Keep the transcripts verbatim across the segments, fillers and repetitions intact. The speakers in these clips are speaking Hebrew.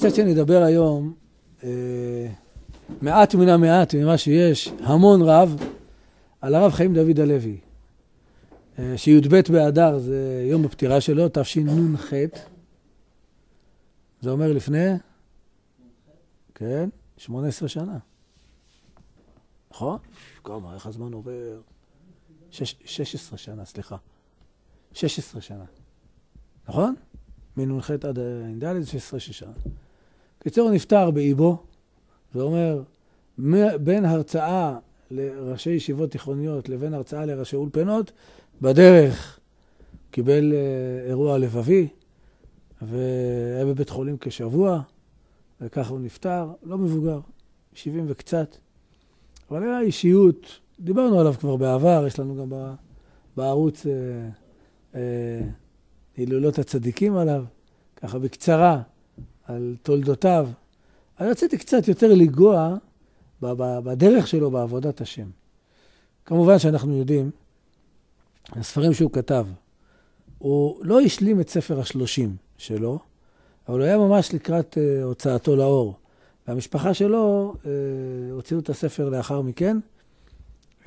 קצת שאני אדבר היום, אה, מעט מן המעט ממה שיש, המון רב, על הרב חיים דוד הלוי. אה, שי"ב באדר זה יום הפטירה שלו, תשנ"ח. זה אומר לפני? כן, שמונה עשרה שנה. נכון? כמה, איך הזמן עובר? שש, שש עשרה שנה, סליחה. שש עשרה שנה. נכון? מנ"ח עד אינדלת, שש עשרה שנה. קיצור, הוא נפטר באיבו, זה אומר, בין הרצאה לראשי ישיבות תיכוניות לבין הרצאה לראשי אולפנות, בדרך קיבל אירוע לבבי, והיה בבית חולים כשבוע, וככה הוא נפטר, לא מבוגר, שבעים וקצת. אבל היה אישיות, דיברנו עליו כבר בעבר, יש לנו גם בערוץ אה, אה, הילולות הצדיקים עליו, ככה בקצרה, על תולדותיו. אני רציתי קצת יותר לגוע בדרך שלו בעבודת השם. כמובן שאנחנו יודעים, הספרים שהוא כתב, הוא לא השלים את ספר השלושים שלו, אבל הוא היה ממש לקראת uh, הוצאתו לאור. והמשפחה שלו uh, הוציאו את הספר לאחר מכן. Uh,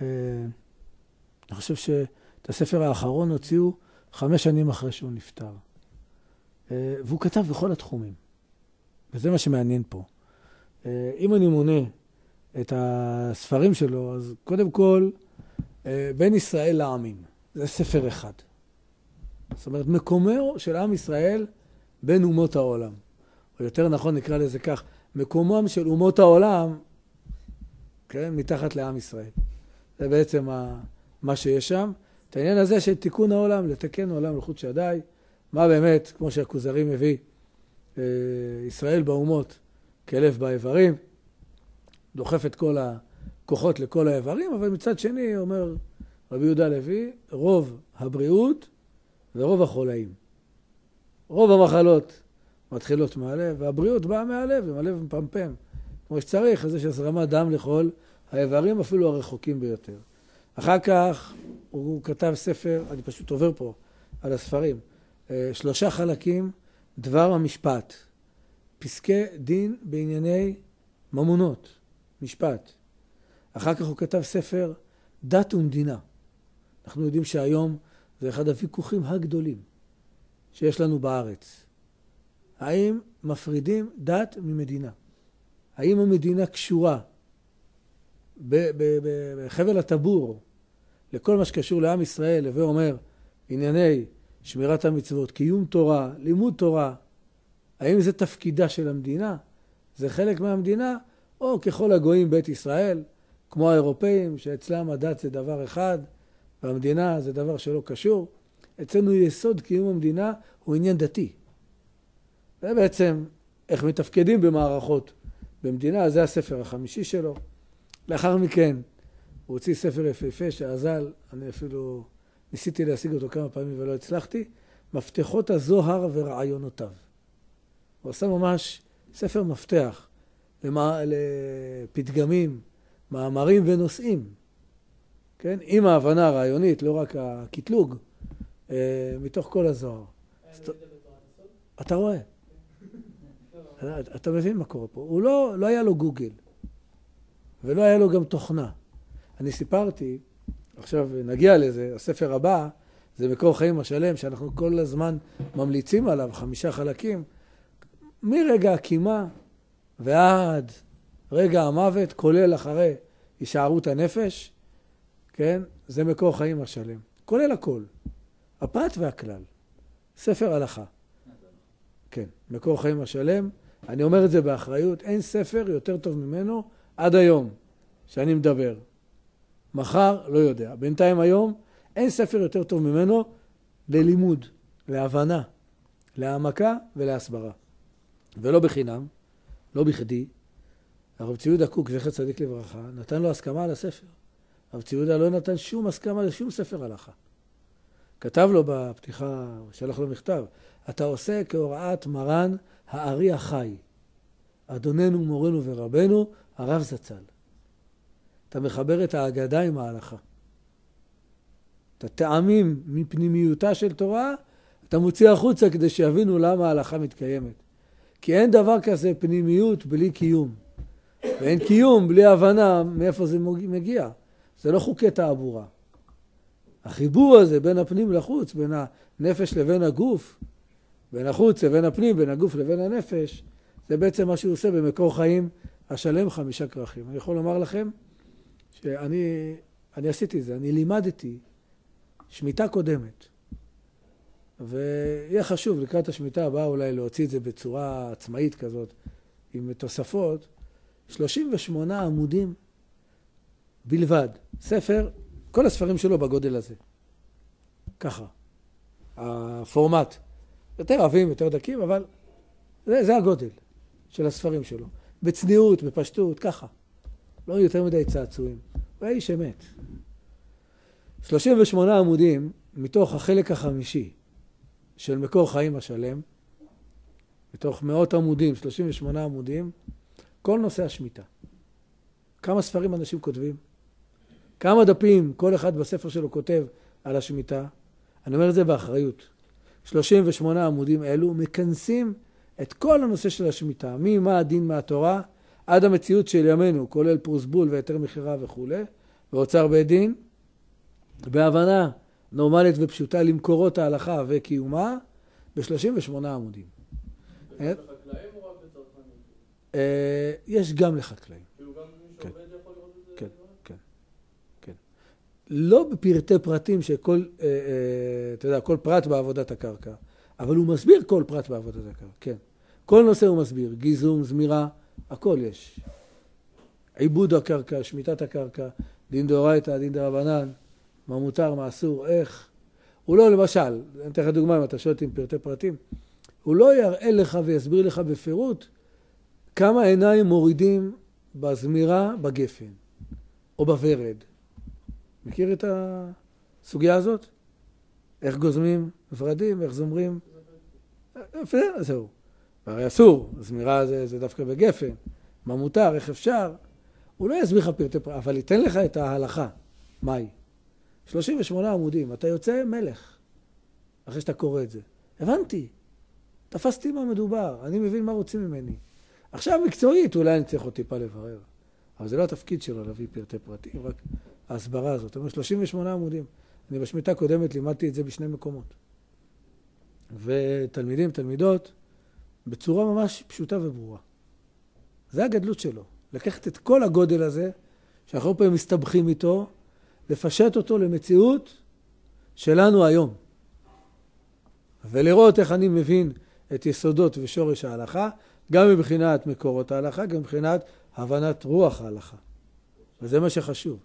אני חושב שאת הספר האחרון הוציאו חמש שנים אחרי שהוא נפטר. Uh, והוא כתב בכל התחומים. וזה מה שמעניין פה. Uh, אם אני מונה את הספרים שלו, אז קודם כל, uh, בין ישראל לעמים. זה ספר אחד. זאת אומרת, מקומו של עם ישראל בין אומות העולם. או יותר נכון נקרא לזה כך, מקומם של אומות העולם, כן, מתחת לעם ישראל. זה בעצם ה, מה שיש שם. את העניין הזה של תיקון העולם, לתקן העולם לחוד שדי, מה באמת, כמו שהכוזרי מביא, אה, ישראל באומות כלב באיברים, דוחף את כל הכוחות לכל האיברים, אבל מצד שני אומר רבי יהודה הלוי, רוב הבריאות ורוב החולאים. רוב המחלות מתחילות מהלב, והבריאות באה מהלב, עם הלב מפמפם. כמו שצריך, אז יש הזרמת דם לכל האיברים, אפילו הרחוקים ביותר. אחר כך הוא כתב ספר, אני פשוט עובר פה על הספרים, שלושה חלקים, דבר המשפט, פסקי דין בענייני ממונות, משפט. אחר כך הוא כתב ספר דת ומדינה. אנחנו יודעים שהיום זה אחד הוויכוחים הגדולים שיש לנו בארץ. האם מפרידים דת ממדינה? האם המדינה קשורה בחבל הטבור לכל מה שקשור לעם ישראל, הווה אומר ענייני שמירת המצוות, קיום תורה, לימוד תורה, האם זה תפקידה של המדינה? זה חלק מהמדינה? או ככל הגויים בית ישראל, כמו האירופאים, שאצלם הדת זה דבר אחד, והמדינה זה דבר שלא קשור. אצלנו יסוד קיום המדינה הוא עניין דתי. זה בעצם איך מתפקדים במערכות במדינה, זה הספר החמישי שלו. לאחר מכן הוא הוציא ספר יפהפה שעזל, אני אפילו ניסיתי להשיג אותו כמה פעמים ולא הצלחתי, מפתחות הזוהר ורעיונותיו. הוא עשה ממש ספר מפתח למה, לפתגמים, מאמרים ונושאים. כן? עם ההבנה הרעיונית, לא רק הקטלוג, אה, מתוך כל הזוהר. אתה רואה? אתה מבין מה קורה פה. הוא לא, לא היה לו גוגל, ולא היה לו גם תוכנה. אני סיפרתי, עכשיו נגיע לזה, הספר הבא, זה מקור חיים השלם, שאנחנו כל הזמן ממליצים עליו, חמישה חלקים, מרגע הקימה ועד רגע המוות, כולל אחרי הישארות הנפש, כן? זה מקור חיים השלם. כולל הכל. הפרט והכלל. ספר הלכה. כן, מקור חיים השלם. אני אומר את זה באחריות. אין ספר יותר טוב ממנו עד היום שאני מדבר. מחר לא יודע. בינתיים היום אין ספר יותר טוב ממנו ללימוד, להבנה, להעמקה ולהסברה. ולא בחינם, לא בכדי. הרב צבי יהודה קוק, זכר צדיק לברכה, נתן לו הסכמה על הספר. הרב צבי יהודה לא נתן שום הסכמה לשום ספר הלכה. כתב לו בפתיחה, שלח לו מכתב, אתה עושה כהוראת מרן הארי החי, אדוננו מורנו ורבנו, הרב זצ"ל. אתה מחבר את ההגדה עם ההלכה. את הטעמים מפנימיותה של תורה, אתה מוציא החוצה כדי שיבינו למה ההלכה מתקיימת. כי אין דבר כזה פנימיות בלי קיום. ואין קיום בלי הבנה מאיפה זה מגיע. זה לא חוקי תעבורה. החיבור הזה בין הפנים לחוץ, בין הנפש לבין הגוף, בין החוץ לבין הפנים, בין הגוף לבין הנפש, זה בעצם מה שהוא עושה במקור חיים השלם חמישה כרכים. אני יכול לומר לכם שאני אני עשיתי זה, אני לימדתי שמיטה קודמת. ויהיה חשוב לקראת השמיטה הבאה אולי להוציא את זה בצורה עצמאית כזאת, עם תוספות, שלושים ושמונה עמודים בלבד. ספר, כל הספרים שלו בגודל הזה. ככה. הפורמט. יותר עבים, יותר דקים, אבל זה, זה הגודל של הספרים שלו. בצניעות, בפשטות, ככה. לא יותר מדי צעצועים. הוא היה איש אמת. שלושים ושמונה עמודים מתוך החלק החמישי של מקור חיים השלם, מתוך מאות עמודים, שלושים ושמונה עמודים, כל נושא השמיטה. כמה ספרים אנשים כותבים? כמה דפים כל אחד בספר שלו כותב על השמיטה? אני אומר את זה באחריות. שלושים ושמונה עמודים אלו מכנסים את כל הנושא של השמיטה, ממה הדין מהתורה עד המציאות של ימינו, כולל פרוסבול והיתר מחירה וכו', ואוצר בית דין, בהבנה נורמלית ופשוטה למקורות ההלכה וקיומה, ב-שלושים ושמונה עמודים. זה לחקלאים או רק לצרכנים? יש גם לחקלאים. כאילו גם מי שעובד יכול לראות את זה? כן, כן, כן. לא בפרטי פרטים שכל, אתה יודע, כל פרט בעבודת הקרקע, אבל הוא מסביר כל פרט בעבודת הקרקע, כן. כל נושא הוא מסביר, גיזום, זמירה, הכל יש. עיבוד הקרקע, שמיטת הקרקע, דין דאורייתא, דין דרבנן, מה מותר, מה אסור, איך. הוא לא, למשל, אני אתן לך דוגמה אם אתה שואל עם פרטי פרטים, הוא לא יראה לך ויסביר לך בפירוט כמה עיניים מורידים בזמירה בגפן או בוורד. מכיר את הסוגיה הזאת? איך גוזמים ורדים, איך זומרים? זהו. הרי אסור, זמירה זה, זה דווקא בגפן. מה מותר, איך אפשר? הוא לא יסביר לך פרטי פרטים, אבל ייתן לך את ההלכה. מהי? שלושים ושמונה עמודים, אתה יוצא מלך, אחרי שאתה קורא את זה. הבנתי, תפסתי מה מדובר, אני מבין מה רוצים ממני. עכשיו מקצועית, אולי אני צריך עוד טיפה לברר. אבל זה לא התפקיד שלו להביא פרטי פרטים, רק ההסברה הזאת. זאת אומרת, שלושים ושמונה עמודים. אני בשמיטה קודמת לימדתי את זה בשני מקומות. ותלמידים, תלמידות, בצורה ממש פשוטה וברורה. זה הגדלות שלו. לקחת את כל הגודל הזה, שאנחנו פעמים מסתבכים איתו, לפשט אותו למציאות שלנו היום. ולראות איך אני מבין את יסודות ושורש ההלכה, גם מבחינת מקורות ההלכה, גם מבחינת הבנת רוח ההלכה. וזה מה שחשוב.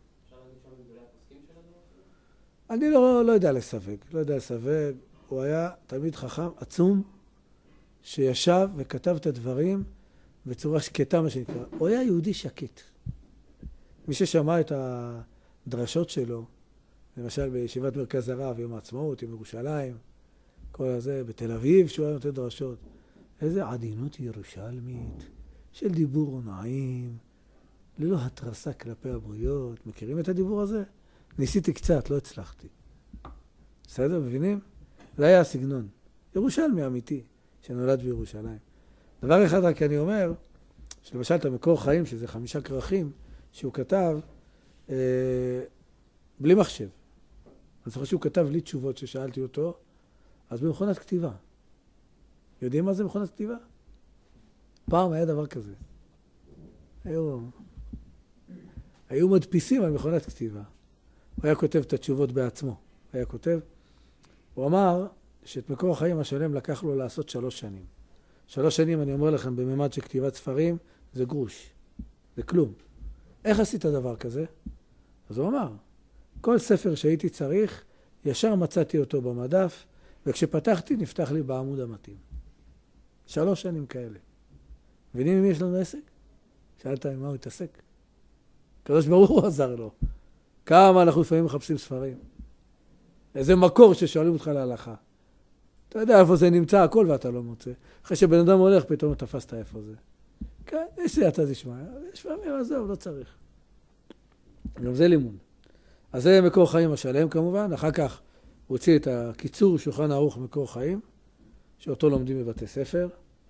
אני לא, לא יודע לסווג, לא יודע לסווג. הוא היה תלמיד חכם עצום, שישב וכתב את הדברים בצורה שקטה, מה שנקרא. הוא היה יהודי שקט. מי ששמע את הדרשות שלו, למשל בישיבת מרכז הרב, יום העצמאות, יום ירושלים, כל הזה, בתל אביב, שהוא היה נותן דרשות. איזה עדינות ירושלמית, של דיבור נעים, ללא התרסה כלפי הבריות. מכירים את הדיבור הזה? ניסיתי קצת, לא הצלחתי. בסדר, מבינים? זה היה הסגנון. ירושלמי אמיתי, שנולד בירושלים. דבר אחד רק אני אומר, שלמשל את המקור חיים, שזה חמישה כרכים, שהוא כתב אה, בלי מחשב. אני זוכר שהוא כתב לי תשובות ששאלתי אותו, אז במכונת כתיבה. יודעים מה זה מכונת כתיבה? פעם היה דבר כזה. היו, היו מדפיסים על מכונת כתיבה. הוא היה כותב את התשובות בעצמו. הוא היה כותב, הוא אמר שאת מקור החיים השלם לקח לו לעשות שלוש שנים. שלוש שנים, אני אומר לכם, בממד של כתיבת ספרים, זה גרוש. זה כלום. איך עשית דבר כזה? אז הוא אמר, כל ספר שהייתי צריך, ישר מצאתי אותו במדף, וכשפתחתי, נפתח לי בעמוד המתאים. שלוש שנים כאלה. מבינים אם יש לנו עסק? שאלת עם מה הוא התעסק? קדוש ברוך הוא עזר לו. כמה אנחנו לפעמים מחפשים ספרים. איזה מקור ששואלים אותך להלכה. אתה יודע איפה זה נמצא הכל ואתה לא מוצא. אחרי שבן אדם הולך, פתאום תפסת איפה זה. כן, יש לי אתה תשמע. יש פעמים, אז זהו, לא צריך. גם זה לימוד. אז זה מקור חיים השלם כמובן. אחר כך הוא הוציא את הקיצור שולחן ערוך מקור חיים, שאותו לומדים בבתי ספר.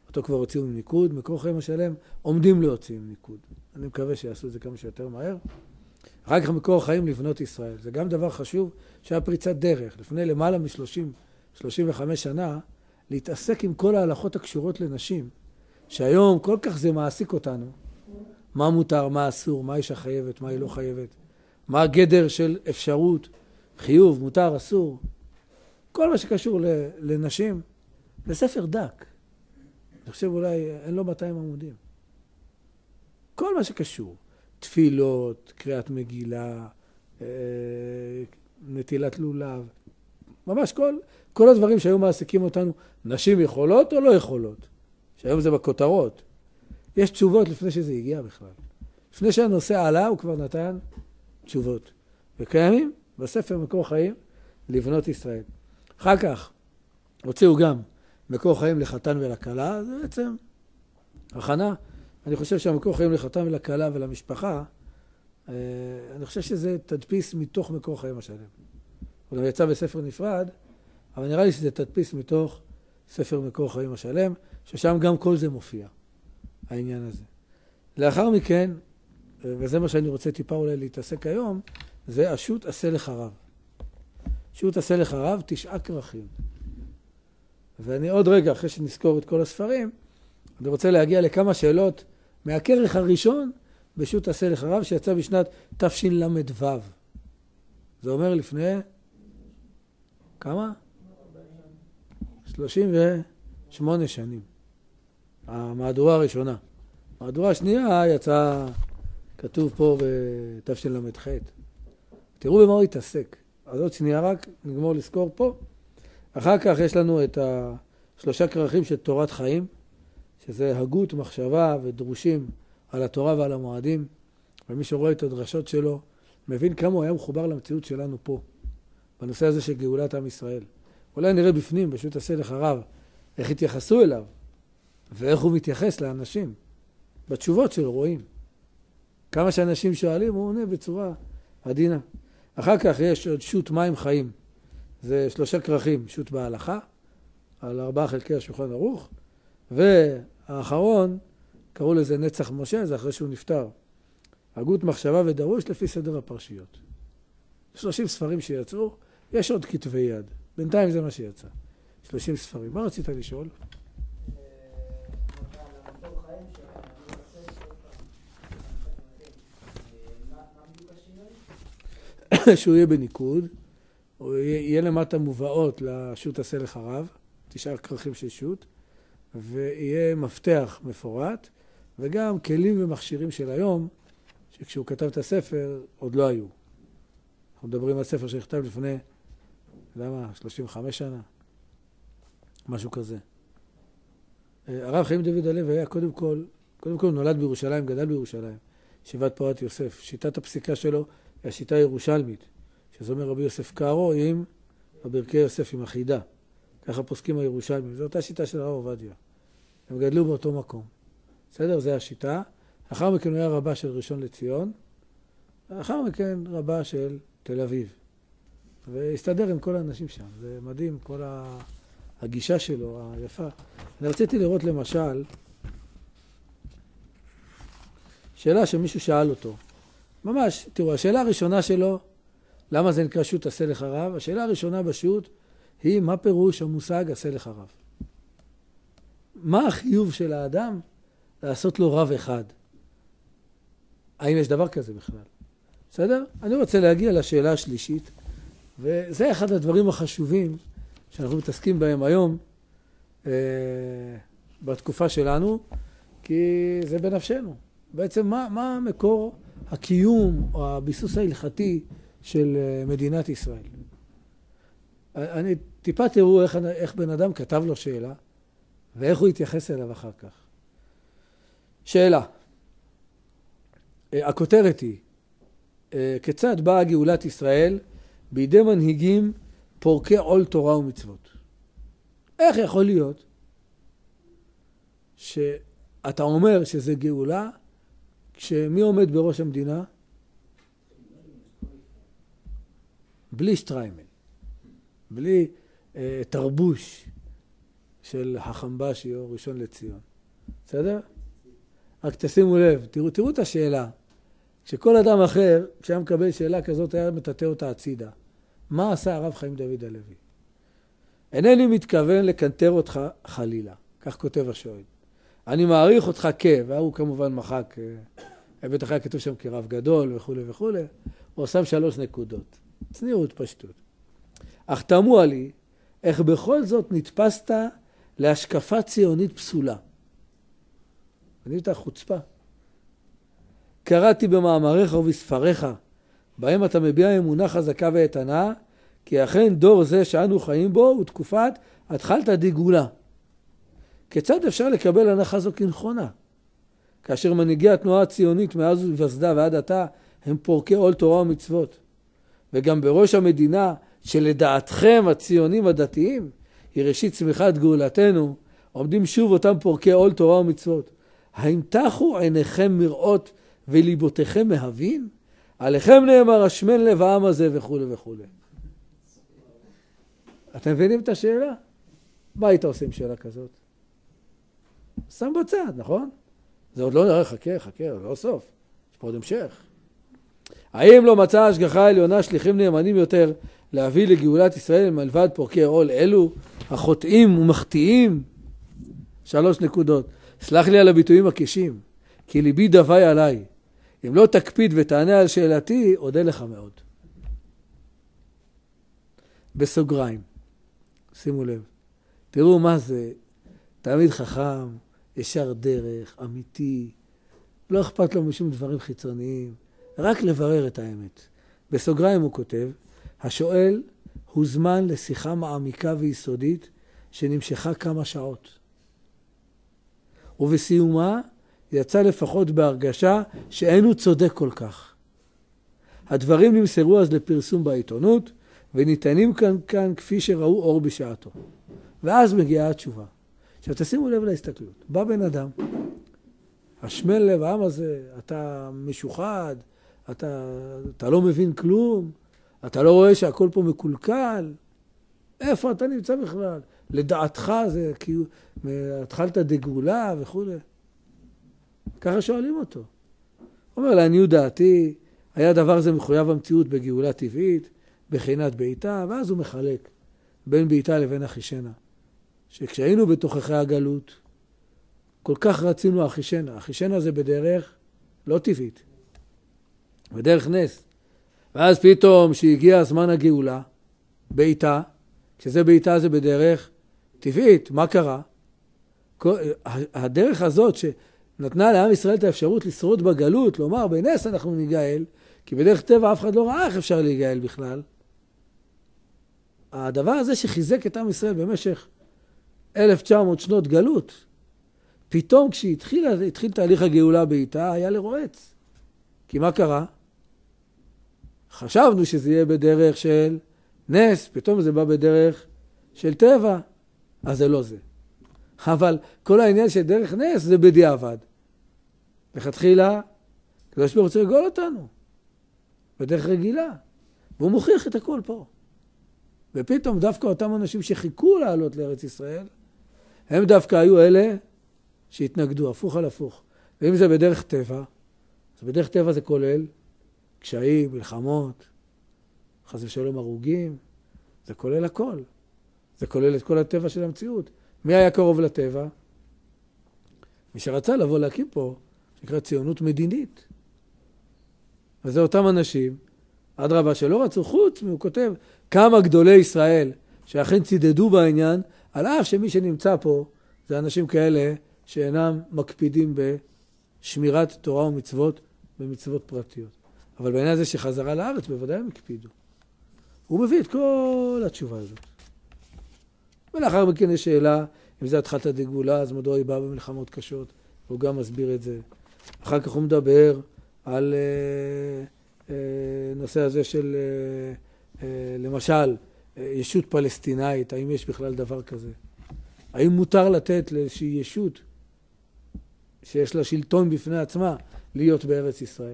אותו כבר הוציאו עם ניקוד, מקור חיים השלם עומדים להוציא עם ניקוד. אני מקווה שיעשו את זה כמה שיותר מהר. אחר כך מקור חיים לבנות ישראל. זה גם דבר חשוב שהיה פריצת דרך. לפני למעלה מ-שלושים שלושים וחמש שנה, להתעסק עם כל ההלכות הקשורות לנשים, שהיום כל כך זה מעסיק אותנו. מה מותר, מה אסור, מה אישה חייבת, מה היא לא חייבת. מה הגדר של אפשרות, חיוב, מותר, אסור. כל מה שקשור לנשים, זה ספר דק. אני חושב אולי אין לו מאתיים עמודים. כל מה שקשור. תפילות, קריאת מגילה, נטילת לולב. ממש כל, כל הדברים שהיו מעסיקים אותנו, נשים יכולות או לא יכולות. שהיום זה בכותרות. יש תשובות לפני שזה הגיע בכלל. לפני שהנושא עלה, הוא כבר נתן תשובות. וקיימים בספר מקור חיים לבנות ישראל. אחר כך הוציאו גם מקור חיים לחתן ולכלה, זה בעצם הכנה. אני חושב שהמקור חיים לחתן ולכלה ולמשפחה, אני חושב שזה תדפיס מתוך מקור חיים השלם. הוא יצא בספר נפרד, אבל נראה לי שזה תדפיס מתוך ספר מקור חיים השלם, ששם גם כל זה מופיע, העניין הזה. לאחר מכן, וזה מה שאני רוצה טיפה אולי להתעסק היום, זה השו"ת עשה לך רב. שו"ת עשה לך רב, תשעה כרכים. ואני עוד רגע, אחרי שנזכור את כל הספרים, אני רוצה להגיע לכמה שאלות מהכרך הראשון בשו"ת עשה לך רב, שיצא בשנת תשל"ו. זה אומר לפני כמה? שלושים ושמונה שנים. המהדורה הראשונה. המהדורה השנייה יצאה, כתוב פה בתשל"ח. תראו במה הוא התעסק. אז עוד שנייה רק, נגמור לזכור פה. אחר כך יש לנו את השלושה כרכים של תורת חיים, שזה הגות, מחשבה ודרושים על התורה ועל המועדים. ומי שרואה את הדרשות שלו, מבין כמה הוא היה מחובר למציאות שלנו פה, בנושא הזה של גאולת עם ישראל. אולי נראה בפנים, פשוט עשה לך רב, איך התייחסו אליו, ואיך הוא מתייחס לאנשים. בתשובות שלו רואים. כמה שאנשים שואלים, הוא עונה בצורה עדינה. אחר כך יש עוד שו"ת מים חיים. זה שלושה כרכים, שו"ת בהלכה, על ארבעה חלקי השולחן ערוך, והאחרון, קראו לזה נצח משה, זה אחרי שהוא נפטר. הגות, מחשבה ודרוש לפי סדר הפרשיות. שלושים ספרים שיצאו, יש עוד כתבי יד. בינתיים זה מה שיצא. שלושים ספרים. מה רצית לשאול? שהוא יהיה בניקוד, או יהיה למטה מובאות לשו"ת עשה לך רב, תשעה כרכים של שו"ת, ויהיה מפתח מפורט, וגם כלים ומכשירים של היום, שכשהוא כתב את הספר עוד לא היו. אנחנו מדברים על ספר שנכתב לפני, למה? שלושים וחמש שנה? משהו כזה. הרב חיים דוד הלוי היה קודם כל, קודם כל נולד בירושלים, גדל בירושלים, ישיבת פורת יוסף. שיטת הפסיקה שלו היא השיטה הירושלמית, שזה אומר רבי יוסף קארו עם הברכי יוסף עם החידה. ככה פוסקים הירושלמים. זו אותה שיטה של הרב עובדיה. הם גדלו באותו מקום. בסדר? זה השיטה. לאחר מכן הוא היה רבה של ראשון לציון, לאחר מכן רבה של תל אביב. והסתדר עם כל האנשים שם. זה מדהים, כל הגישה שלו, היפה. אני רציתי לראות למשל, שאלה שמישהו שאל אותו. ממש, תראו, השאלה הראשונה שלו, למה זה נקרא שו"ת עשה לך רב? השאלה הראשונה בשו"ת היא, מה פירוש המושג עשה לך רב? מה החיוב של האדם לעשות לו רב אחד? האם יש דבר כזה בכלל? בסדר? אני רוצה להגיע לשאלה השלישית, וזה אחד הדברים החשובים שאנחנו מתעסקים בהם היום, אה, בתקופה שלנו, כי זה בנפשנו. בעצם מה, מה מקור הקיום או הביסוס ההלכתי של מדינת ישראל? אני טיפה תראו איך, איך בן אדם כתב לו שאלה, ואיך הוא התייחס אליו אחר כך. שאלה. הכותרת היא, כיצד באה גאולת ישראל בידי מנהיגים פורקי עול תורה ומצוות? איך יכול להיות שאתה אומר שזה גאולה, כשמי עומד בראש המדינה? בלי שטריימל, בלי אה, תרבוש של החמבשי או ראשון לציון. בסדר? רק תשימו לב, תראו, תראו את השאלה. כשכל אדם אחר, כשהיה מקבל שאלה כזאת, היה מטאטא אותה הצידה. מה עשה הרב חיים דוד הלוי? אינני מתכוון לקנטר אותך חלילה, כך כותב השואל. אני מעריך אותך כ, והוא כמובן מחק, בטח היה כתוב שם כרב גדול וכו' וכו', הוא שם שלוש נקודות. צניעות, פשטות. אך תמוה לי, איך בכל זאת נתפסת להשקפה ציונית פסולה. אני יודעת, חוצפה. קראתי במאמריך ובספריך, בהם אתה מביע אמונה חזקה ואיתנה, כי אכן דור זה שאנו חיים בו הוא תקופת התחלת דגאולה. כיצד אפשר לקבל הנחה זו כנכונה? כאשר מנהיגי התנועה הציונית מאז ובסדה ועד עתה הם פורקי עול תורה ומצוות. וגם בראש המדינה שלדעתכם הציונים הדתיים היא ראשית צמיחת גאולתנו, עומדים שוב אותם פורקי עול תורה ומצוות. האם תחו עיניכם מראות וליבותיכם מהבין? עליכם נאמר השמן לב העם הזה וכו' וכו'. אתם מבינים את השאלה? מה היית עושה עם שאלה כזאת? שם בצד, נכון? זה עוד לא נראה, חכה, חכה, לא סוף. יש פה עוד המשך. האם לא מצאה השגחה העליונה שליחים נאמנים יותר להביא לגאולת ישראל מלבד פורקי עול אלו, החוטאים ומחטיאים? שלוש נקודות. סלח לי על הביטויים הקשים, כי ליבי דווי עליי. אם לא תקפיד ותענה על שאלתי, אודה לך מאוד. בסוגריים. שימו לב. תראו מה זה. תלמיד חכם, ישר דרך, אמיתי. לא אכפת לו משום דברים חיצוניים. רק לברר את האמת. בסוגריים הוא כותב, השואל הוזמן לשיחה מעמיקה ויסודית שנמשכה כמה שעות. ובסיומה יצא לפחות בהרגשה שאין הוא צודק כל כך. הדברים נמסרו אז לפרסום בעיתונות, וניתנים כאן, כאן כפי שראו אור בשעתו. ואז מגיעה התשובה. עכשיו תשימו לב להסתכלות. בא בן אדם, השמן לב העם הזה, אתה משוחד, אתה, אתה לא מבין כלום, אתה לא רואה שהכל פה מקולקל, איפה אתה נמצא בכלל? לדעתך זה כאילו, התחלת דגאולה וכו'. ככה שואלים אותו. הוא אומר, לעניות דעתי, היה דבר זה מחויב המציאות בגאולה טבעית, בחינת בעיתה, ואז הוא מחלק בין בעיתה לבין אחישנה. שכשהיינו בתוככי הגלות, כל כך רצינו אחישנה. אחישנה זה בדרך לא טבעית, בדרך נס. ואז פתאום שהגיע זמן הגאולה, בעיתה, כשזה בעיתה זה בדרך טבעית, מה קרה? הדרך הזאת שנתנה לעם ישראל את האפשרות לשרוד בגלות, לומר בנס אנחנו ניגאל, כי בדרך טבע אף אחד לא ראה איך אפשר להיגאל בכלל. הדבר הזה שחיזק את עם ישראל במשך אלף תשע מאות שנות גלות, פתאום כשהתחיל התחיל תהליך הגאולה בעיתה, היה לרועץ. כי מה קרה? חשבנו שזה יהיה בדרך של נס, פתאום זה בא בדרך של טבע, אז זה לא זה. אבל כל העניין של דרך נס זה בדיעבד. לכתחילה, הקדוש ברוך הוא רוצה לגאול אותנו, בדרך רגילה, והוא מוכיח את הכל פה. ופתאום דווקא אותם אנשים שחיכו לעלות לארץ ישראל, הם דווקא היו אלה שהתנגדו, הפוך על הפוך. ואם זה בדרך טבע, אז בדרך טבע זה כולל קשיים, מלחמות, חס ושלום הרוגים, זה כולל הכל. זה כולל את כל הטבע של המציאות. מי היה קרוב לטבע? מי שרצה לבוא להקים פה, שנקרא ציונות מדינית. וזה אותם אנשים, עד רבה שלא רצו חוץ, הוא כותב כמה גדולי ישראל שאכן צידדו בעניין, על אף שמי שנמצא פה זה אנשים כאלה שאינם מקפידים בשמירת תורה ומצוות ומצוות פרטיות. אבל בעניין הזה שחזרה לארץ בוודאי הם הקפידו. הוא מביא את כל התשובה הזאת. ולאחר מכן יש שאלה, אם זה התחלת דגאולה, אז מדוע היא באה במלחמות קשות, הוא גם מסביר את זה. אחר כך הוא מדבר על אה, אה, נושא הזה של, אה, אה, למשל, אה, ישות פלסטינאית, האם יש בכלל דבר כזה? האם מותר לתת לאיזושהי ישות שיש לה שלטון בפני עצמה להיות בארץ ישראל?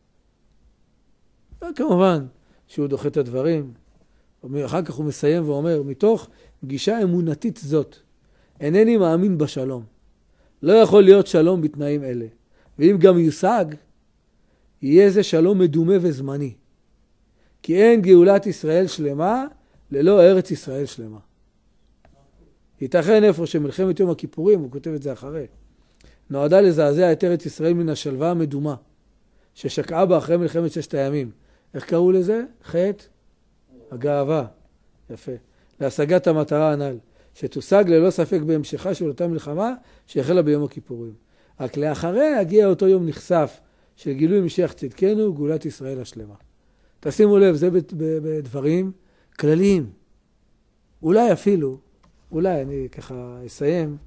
כמובן שהוא דוחה את הדברים. אחר כך הוא מסיים ואומר, מתוך גישה אמונתית זאת, אינני מאמין בשלום. לא יכול להיות שלום בתנאים אלה. ואם גם יושג, יהיה זה שלום מדומה וזמני. כי אין גאולת ישראל שלמה ללא ארץ ישראל שלמה. ייתכן איפה שמלחמת יום הכיפורים, הוא כותב את זה אחרי, נועדה לזעזע את ארץ ישראל מן השלווה המדומה, ששקעה בה אחרי מלחמת ששת הימים. איך קראו לזה? חטא הגאווה. יפה. להשגת המטרה הנ"ל, שתושג ללא ספק בהמשכה של אותה מלחמה שהחלה ביום הכיפורים. רק לאחריה הגיע אותו יום נחשף של גילוי משיח צדקנו, גאולת ישראל השלמה. תשימו לב, זה בדברים כלליים. אולי אפילו, אולי אני ככה אסיים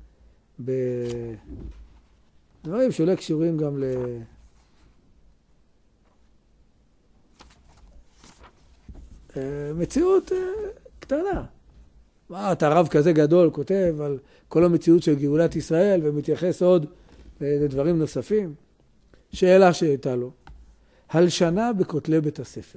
בדברים שאולי קשורים גם ל... מציאות קטנה. מה, אתה רב כזה גדול כותב על כל המציאות של גאולת ישראל ומתייחס עוד לדברים נוספים. שאלה שהייתה לו, הלשנה בכותלי בית הספר.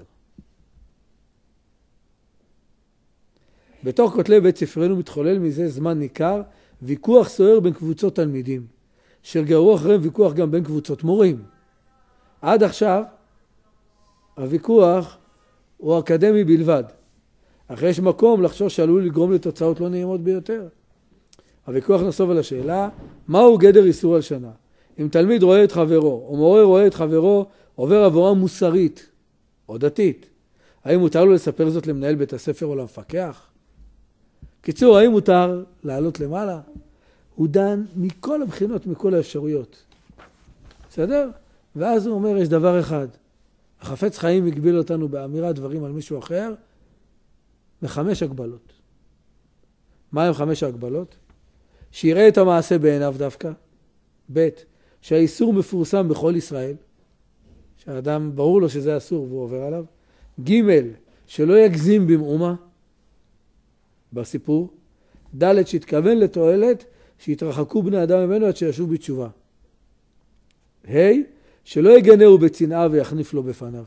בתוך כותלי בית ספרנו מתחולל מזה זמן ניכר ויכוח סוער בין קבוצות תלמידים, שגרו אחריהם ויכוח גם בין קבוצות מורים. עד עכשיו הוויכוח הוא אקדמי בלבד, אך יש מקום לחשוש שעלול לגרום לתוצאות לא נעימות ביותר. הוויכוח נסוב על השאלה, מהו גדר איסור הלשנה? אם תלמיד רואה את חברו, או מורה רואה את חברו, עובר עבורה מוסרית או דתית, האם מותר לו לספר זאת למנהל בית הספר או למפקח? קיצור, האם מותר לעלות למעלה? הוא דן מכל הבחינות, מכל האפשרויות. בסדר? ואז הוא אומר, יש דבר אחד. החפץ חיים הגביל אותנו באמירת דברים על מישהו אחר, מחמש הגבלות. מה הם חמש ההגבלות? שיראה את המעשה בעיניו דווקא. ב' שהאיסור מפורסם בכל ישראל, שהאדם ברור לו שזה אסור והוא עובר עליו. ג' שלא יגזים במאומה בסיפור. ד' שהתכוון לתועלת שהתרחקו בני אדם ממנו עד שישוב בתשובה. ה' שלא יגנהו בצנעה ויחניף לו בפניו.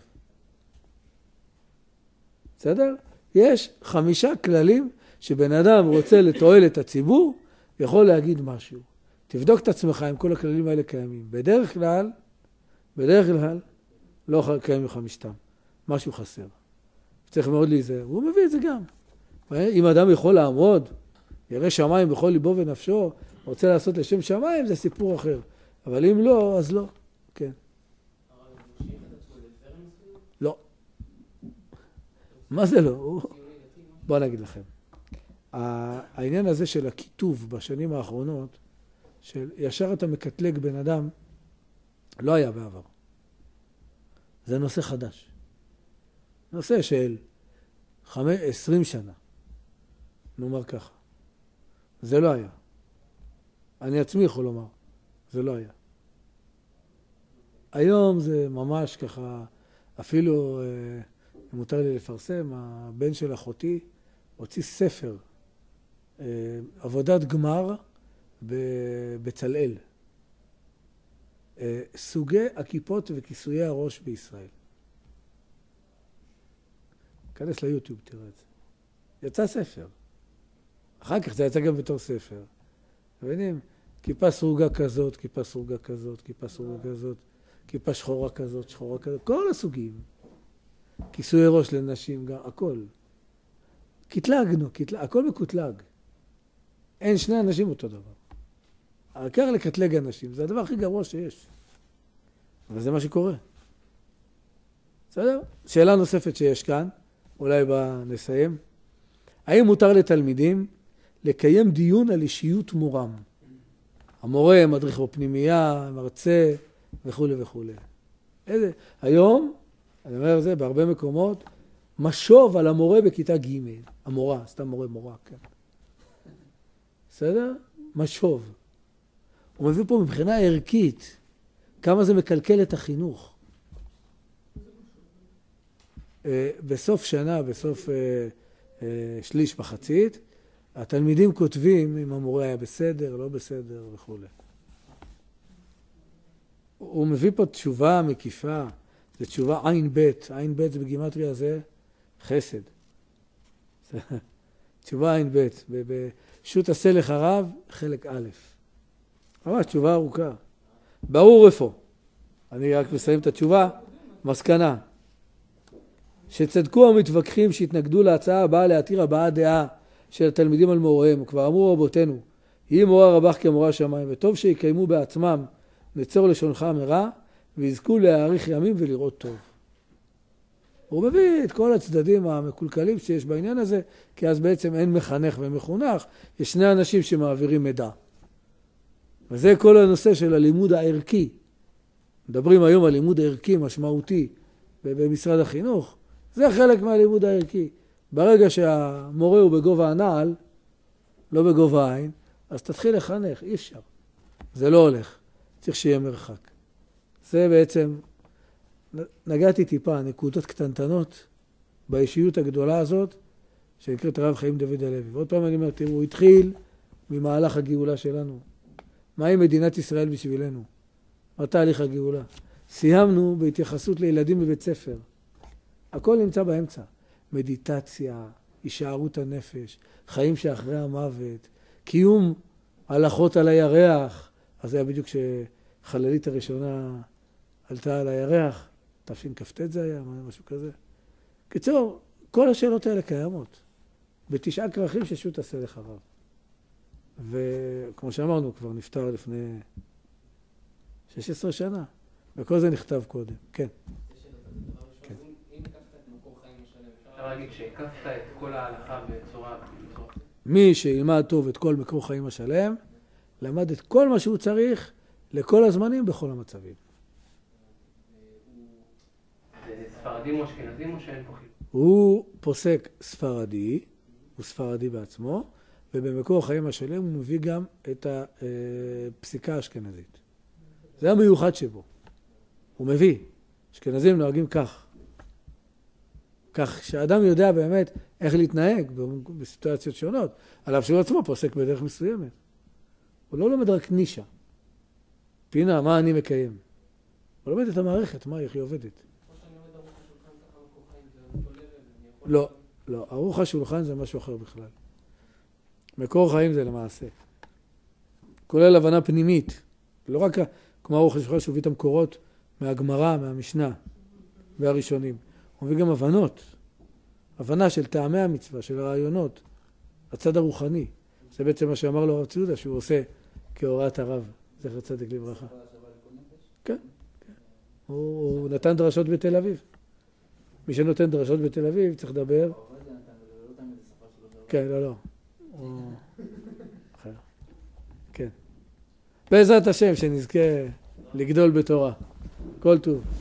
בסדר? יש חמישה כללים שבן אדם רוצה לתועל את הציבור, יכול להגיד משהו. תבדוק את עצמך אם כל הכללים האלה קיימים. בדרך כלל, בדרך כלל, לא קיימים חמישתם. משהו חסר. צריך מאוד להיזהר. הוא מביא את זה גם. אם אדם יכול לעמוד, ירא שמיים בכל ליבו ונפשו, רוצה לעשות לשם שמיים, זה סיפור אחר. אבל אם לא, אז לא. כן. לא. מה זה לא? בואו נגיד לכם. העניין הזה של הכיתוב בשנים האחרונות, של ישר אתה מקטלג בן אדם, לא היה בעבר. זה נושא חדש. נושא של עשרים שנה. נאמר ככה. זה לא היה. אני עצמי יכול לומר, זה לא היה. היום זה ממש ככה, אפילו, אם מותר לי לפרסם, הבן של אחותי הוציא ספר, עבודת גמר בצלאל. סוגי הכיפות וכיסויי הראש בישראל. כנס ליוטיוב, תראה את זה. יצא ספר. אחר כך זה יצא גם בתור ספר. מבינים? כיפה סרוגה כזאת, כיפה סרוגה כזאת, כיפה סרוגה כזאת, כיפה שחורה כזאת, שחורה כזאת, כל הסוגים. כיסויי ראש לנשים, גם, הכל. קטלגנו, קטלג, הכל מקוטלג. אין שני אנשים אותו דבר. העיקר לקטלג אנשים, זה הדבר הכי גרוע שיש. אבל זה מה שקורה. בסדר? שאלה נוספת שיש כאן, אולי בה נסיים. האם מותר לתלמידים לקיים דיון על אישיות מורם? המורה, מדריך בפנימייה, מרצה וכו' וכו'. איזה? היום, אני אומר זה, בהרבה מקומות, משוב על המורה בכיתה ג', המורה, סתם מורה, מורה, כן. בסדר? משוב. הוא מביא פה מבחינה ערכית, כמה זה מקלקל את החינוך. בסוף שנה, בסוף שליש מחצית, התלמידים כותבים אם המורה היה בסדר, לא בסדר וכו'. הוא מביא פה תשובה מקיפה, זו תשובה עין בית, עין בית זה בגימטריה זה חסד. תשובה עין ב', בשו"ת עשה לך רב, חלק א'. ממש תשובה ארוכה. ברור איפה. אני רק מסיים את התשובה. מסקנה. שצדקו המתווכחים שהתנגדו להצעה הבאה להתיר הבאה דעה של התלמידים על מוריהם. כבר אמרו רבותינו, יהי מורה רבך כמורה שמיים, וטוב שיקיימו בעצמם נצור לשונך מרע, ויזכו להאריך ימים ולראות טוב. הוא מביא את כל הצדדים המקולקלים שיש בעניין הזה, כי אז בעצם אין מחנך ומחונך, יש שני אנשים שמעבירים מידע. וזה כל הנושא של הלימוד הערכי. מדברים היום על לימוד ערכי משמעותי במשרד החינוך, זה חלק מהלימוד הערכי. ברגע שהמורה הוא בגובה הנעל, לא בגובה העין, אז תתחיל לחנך, אי אפשר. זה לא הולך, צריך שיהיה מרחק. זה בעצם, נגעתי טיפה, נקודות קטנטנות באישיות הגדולה הזאת, שנקראת הרב חיים דוד הלוי. ועוד פעם אני אומר, תראו, הוא התחיל ממהלך הגאולה שלנו. מהי מדינת ישראל בשבילנו? מה תהליך הגאולה? סיימנו בהתייחסות לילדים בבית ספר. הכל נמצא באמצע. מדיטציה, הישארות הנפש, חיים שאחרי המוות, קיום הלכות על הירח. אז זה היה בדיוק שחללית הראשונה עלתה על הירח. תשכ"ט זה היה, משהו כזה. קיצור, כל השאלות האלה קיימות. בתשעה כרכים ששו"ת עשה לך רב. וכמו שאמרנו, כבר נפטר לפני שש עשרה שנה. וכל זה נכתב קודם. כן. אם הקפת את מקור חיים השלם, אפשר להגיד שהקפת את כל ההלכה בצורה... מי שילמד טוב את כל מקור חיים השלם, למד את כל מה שהוא צריך לכל הזמנים בכל המצבים. זה ספרדים או אשכנזים או שאין פה חיבור? הוא פוסק ספרדי, הוא ספרדי בעצמו, ובמקור החיים השלם הוא מביא גם את הפסיקה האשכנזית. זה המיוחד שבו. הוא מביא. אשכנזים נוהגים כך. כך שהאדם יודע באמת איך להתנהג בסיטואציות שונות, על אף שהוא עצמו פוסק בדרך מסוימת. הוא לא לומד רק נישה. פינה, מה אני מקיים? הוא לומד את המערכת, מה, איך היא עובדת. לא, לא. ערוך השולחן זה משהו אחר בכלל. מקור חיים זה למעשה. כולל הבנה פנימית. לא רק כמו ערוך השולחן שהוא הביא את המקורות מהגמרא, מהמשנה והראשונים. הוא מביא גם הבנות. הבנה של טעמי המצווה, של הרעיונות. הצד הרוחני. זה בעצם מה שאמר לו הרב ציודה, שהוא עושה כהוראת הרב. זכר צדיק לברכה. כן. כן. הוא, הוא נתן דרשות בתל אביב. מי שנותן דרשות בתל אביב צריך לדבר. כן, לא, לא. כן. בעזרת השם שנזכה לגדול בתורה. כל טוב.